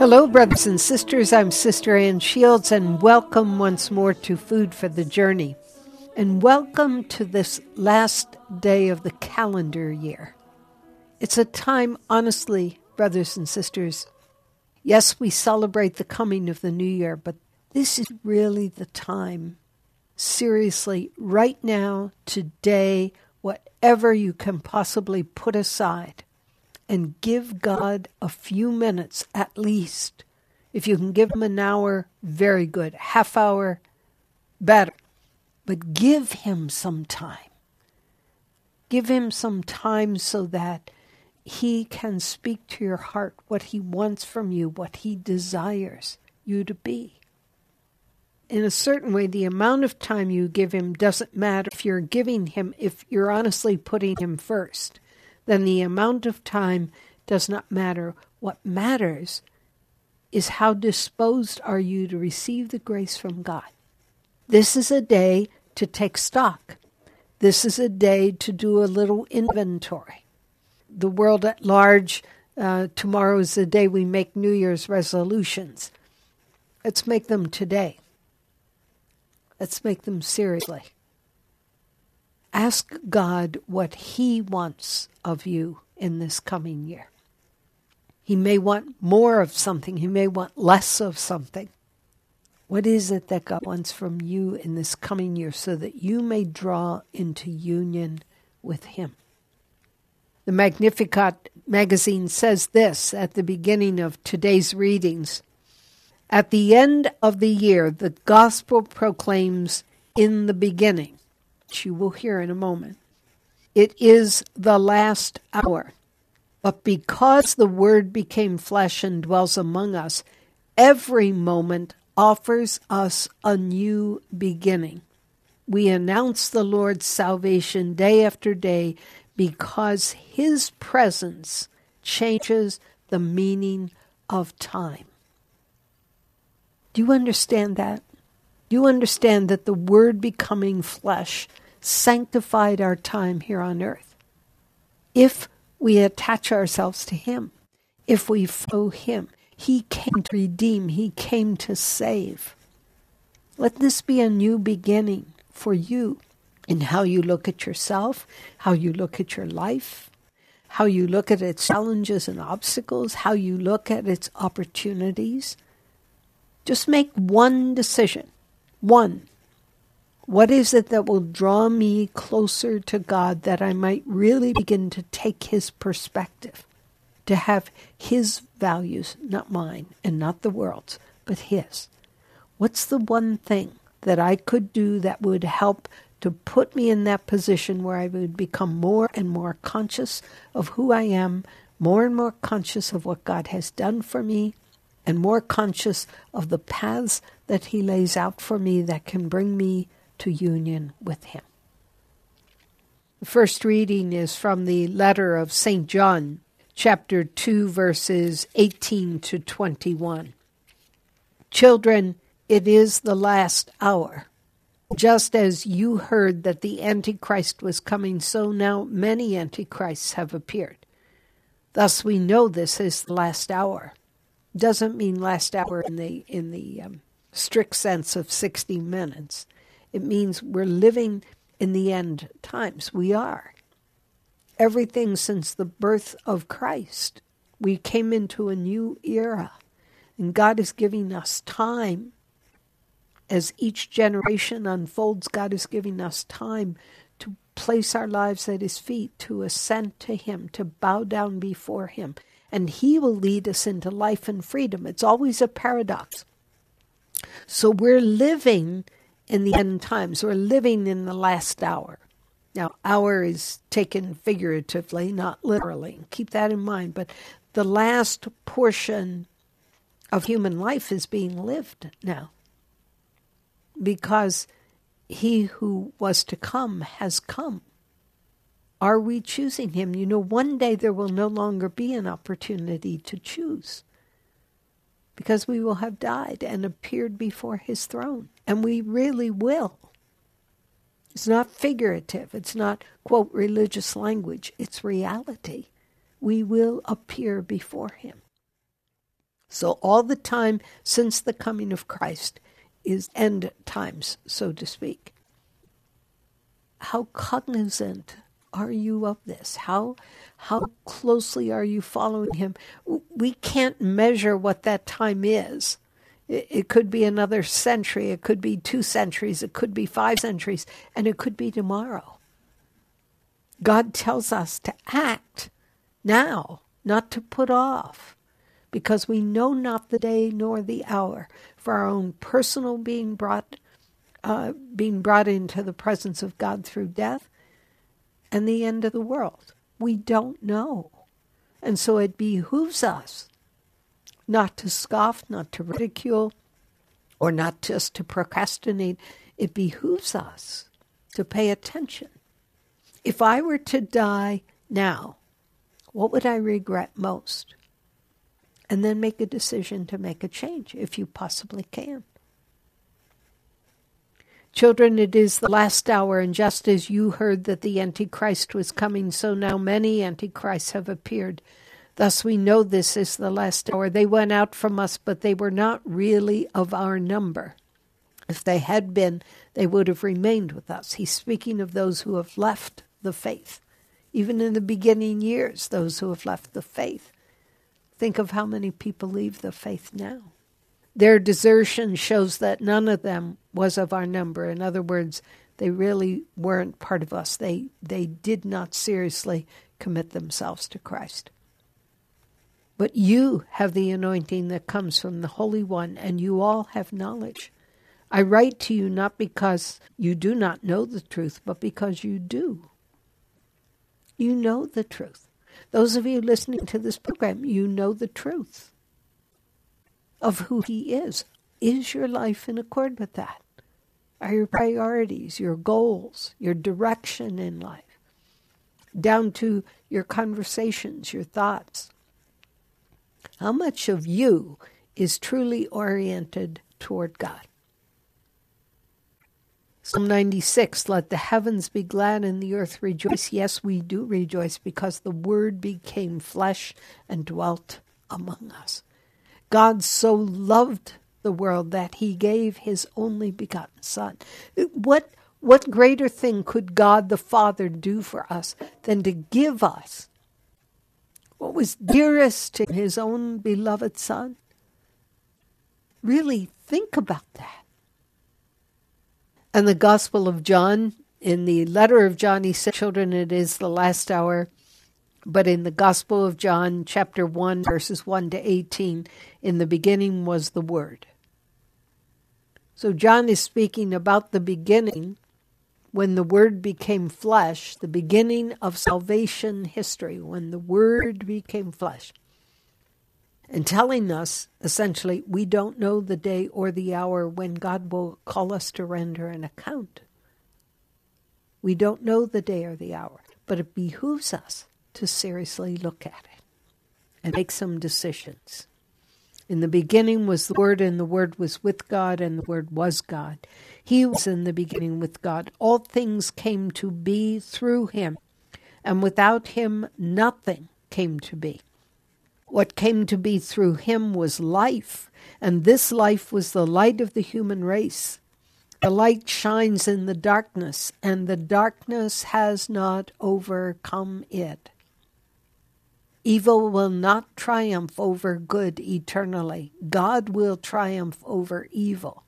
Hello, brothers and sisters. I'm Sister Ann Shields, and welcome once more to Food for the Journey. And welcome to this last day of the calendar year. It's a time, honestly, brothers and sisters, yes, we celebrate the coming of the new year, but this is really the time, seriously, right now, today, whatever you can possibly put aside, and give God a few minutes at least. If you can give him an hour, very good. Half hour, better. But give him some time. Give him some time so that he can speak to your heart what he wants from you, what he desires you to be. In a certain way, the amount of time you give him doesn't matter if you're giving him, if you're honestly putting him first. Then the amount of time does not matter. What matters is how disposed are you to receive the grace from God. This is a day to take stock. This is a day to do a little inventory. The world at large, tomorrow is the day we make New Year's resolutions. Let's make them today. Let's make them seriously. Ask God what he wants of you in this coming year. He may want more of something. He may want less of something. What is it that God wants from you in this coming year so that you may draw into union with him? The Magnificat magazine says this at the beginning of today's readings. At the end of the year, the gospel proclaims in the beginning, which you will hear in a moment. It is the last hour. But because the Word became flesh and dwells among us, every moment offers us a new beginning. We announce the Lord's salvation day after day because his presence changes the meaning of time. Do you understand that? Do you understand that the Word becoming flesh sanctified our time here on earth? If we attach ourselves to him, if we follow him, he came to redeem, he came to save. Let this be a new beginning for you in how you look at yourself, how you look at your life, how you look at its challenges and obstacles, how you look at its opportunities. Just make one decision. One. What is it that will draw me closer to God that I might really begin to take his perspective, to have his values, not mine and not the world's, but his? What's the one thing that I could do that would help to put me in that position where I would become more and more conscious of who I am, more and more conscious of what God has done for me, and more conscious of the paths that he lays out for me that can bring me to union with him? The first reading is from the letter of St. John, chapter 2, verses 18 to 21. Children, it is the last hour. Just as you heard that the Antichrist was coming, so now many Antichrists have appeared. Thus we know this is the last hour. Doesn't mean last hour in the strict sense of 60 minutes. It means we're living in the end times. We are. Everything since the birth of Christ, we came into a new era. And God is giving us time. As each generation unfolds, God is giving us time to place our lives at his feet, to ascend to him, to bow down before him. And he will lead us into life and freedom. It's always a paradox. So we're living in the end times. We're living in the last hour. Now, hour is taken figuratively, not literally. Keep that in mind. But the last portion of human life is being lived now. Because he who was to come has come. Are we choosing him? You know, one day there will no longer be an opportunity to choose. Because we will have died and appeared before his throne. And we really will. It's not figurative. It's not, quote, religious language. It's reality. We will appear before him. So all the time since the coming of Christ is end times, so to speak. How cognizant are you of this? How closely are you following him? We can't measure what that time is. It could be another century, it could be 2 centuries, it could be 5 centuries, and it could be tomorrow. God tells us to act now, not to put off, because we know not the day nor the hour for our own personal being brought into the presence of God through death and the end of the world. We don't know. And so it behooves us not to scoff, not to ridicule, or not just to procrastinate. It behooves us to pay attention. If I were to die now, what would I regret most? And then make a decision to make a change, if you possibly can. Children, it is the last hour, and just as you heard that the Antichrist was coming, so now many Antichrists have appeared. Thus we know this is the last hour. They went out from us, but they were not really of our number. If they had been, they would have remained with us. He's speaking of those who have left the faith. Even in the beginning years, those who have left the faith. Think of how many people leave the faith now. Their desertion shows that none of them was of our number. In other words, they really weren't part of us. They did not seriously commit themselves to Christ. But you have the anointing that comes from the Holy One, and you all have knowledge. I write to you not because you do not know the truth, but because you do. You know the truth. Those of you listening to this program, you know the truth of who he is. Is your life in accord with that? Are your priorities, your goals, your direction in life, down to your conversations, your thoughts? How much of you is truly oriented toward God? Psalm 96, let the heavens be glad and the earth rejoice. Yes, we do rejoice because the Word became flesh and dwelt among us. God so loved the world that he gave his only begotten Son. What greater thing could God the Father do for us than to give us what was dearest to his own beloved Son? Really think about that. And the Gospel of John, in the letter of John, he said, children, it is the last hour. But in the Gospel of John, chapter 1, verses 1 to 18, in the beginning was the Word. So John is speaking about the beginning, when the Word became flesh, the beginning of salvation history, when the Word became flesh. And telling us, essentially, we don't know the day or the hour when God will call us to render an account. We don't know the day or the hour, but it behooves us to seriously look at it and make some decisions. In the beginning was the Word, and the Word was with God, and the Word was God. He was in the beginning with God. All things came to be through him, and without him nothing came to be. What came to be through him was life, and this life was the light of the human race. The light shines in the darkness, and the darkness has not overcome it. Evil will not triumph over good eternally. God will triumph over evil.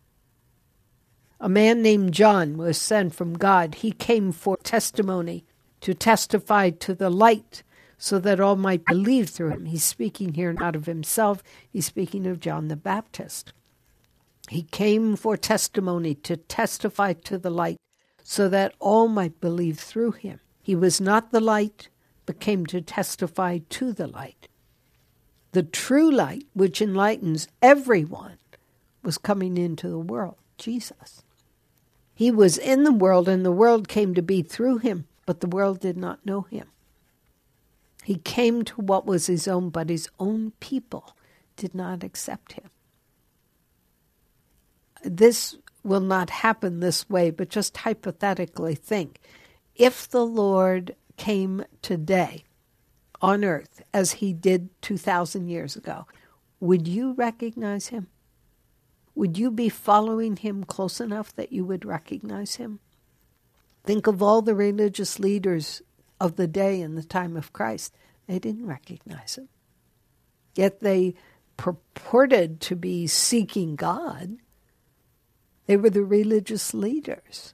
A man named John was sent from God. He came for testimony, to testify to the light, so that all might believe through him. He's speaking here not of himself, he's speaking of John the Baptist. He came for testimony, to testify to the light, so that all might believe through him. He was not the light, but came to testify to the light. The true light, which enlightens everyone, was coming into the world, Jesus. He was in the world, and the world came to be through him, but the world did not know him. He came to what was his own, but his own people did not accept him. This will not happen this way, but just hypothetically think. If the Lord came today on earth as he did 2,000 years ago, would you recognize him? Would you be following him close enough that you would recognize him? Think of all the religious leaders of the day in the time of Christ. They didn't recognize him. Yet they purported to be seeking God. They were the religious leaders.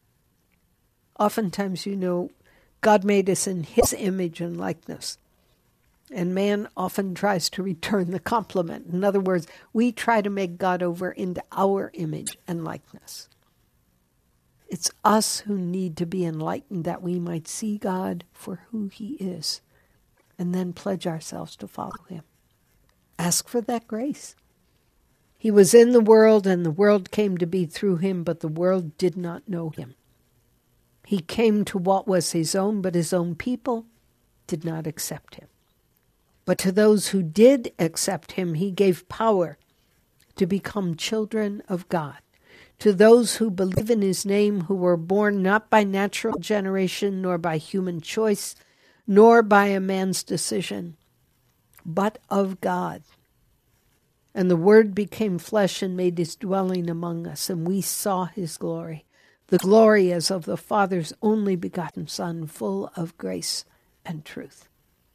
Oftentimes, God made us in his image and likeness. And man often tries to return the compliment. In other words, we try to make God over into our image and likeness. It's us who need to be enlightened that we might see God for who he is, and then pledge ourselves to follow him. Ask for that grace. He was in the world, and the world came to be through him, but the world did not know him. He came to what was his own, but his own people did not accept him. But to those who did accept him, he gave power to become children of God. To those who believe in his name, who were born not by natural generation, nor by human choice, nor by a man's decision, but of God. And the Word became flesh and made his dwelling among us, and we saw his glory. The glory as of the Father's only begotten Son, full of grace and truth.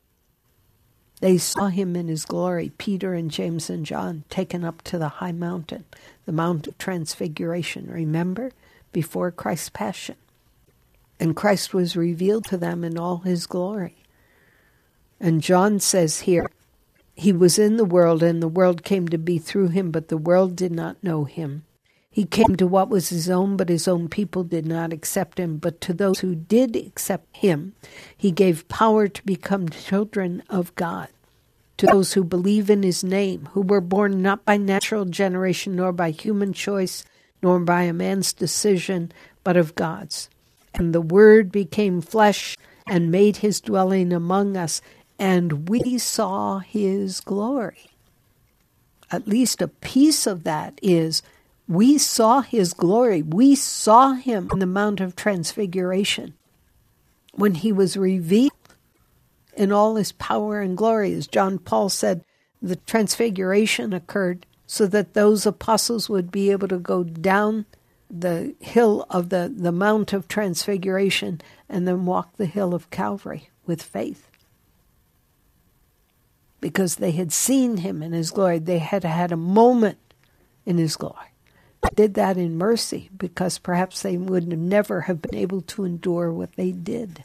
They saw him in his glory, Peter and James and John, taken up to the high mountain, the Mount of Transfiguration, remember, before Christ's passion. And Christ was revealed to them in all his glory. And John says here, he was in the world, and the world came to be through him, but the world did not know him. He came to what was his own, but his own people did not accept him. But to those who did accept him, he gave power to become children of God. To those who believe in his name, who were born not by natural generation, nor by human choice, nor by a man's decision, but of God's. And the Word became flesh and made his dwelling among us, and we saw his glory. At least a piece of that is, we saw his glory. We saw him in the Mount of Transfiguration when he was revealed in all his power and glory. As John Paul said, the Transfiguration occurred so that those apostles would be able to go down the hill of the Mount of Transfiguration and then walk the hill of Calvary with faith. Because they had seen him in his glory. They had had a moment in his glory. They did that in mercy because perhaps they would never have been able to endure what they did.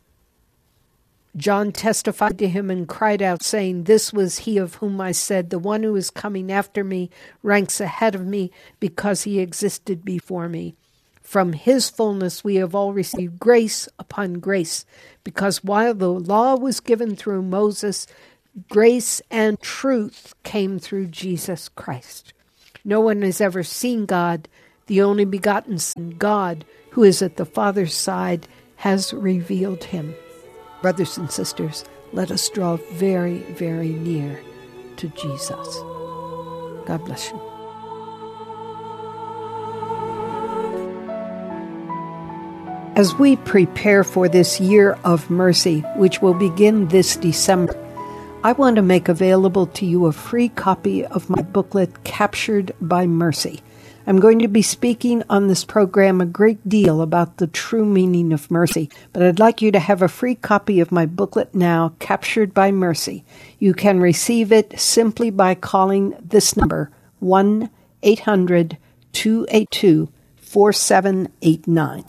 John testified to him and cried out, saying, "This was he of whom I said, the one who is coming after me ranks ahead of me because he existed before me. From his fullness we have all received grace upon grace, because while the law was given through Moses, grace and truth came through Jesus Christ. No one has ever seen God. The only begotten Son, God, who is at the Father's side, has revealed him." Brothers and sisters, let us draw very, very near to Jesus. God bless you. As we prepare for this year of mercy, which will begin this December, I want to make available to you a free copy of my booklet, Captured by Mercy. I'm going to be speaking on this program a great deal about the true meaning of mercy, but I'd like you to have a free copy of my booklet now, Captured by Mercy. You can receive it simply by calling this number, 1-800-282-4789.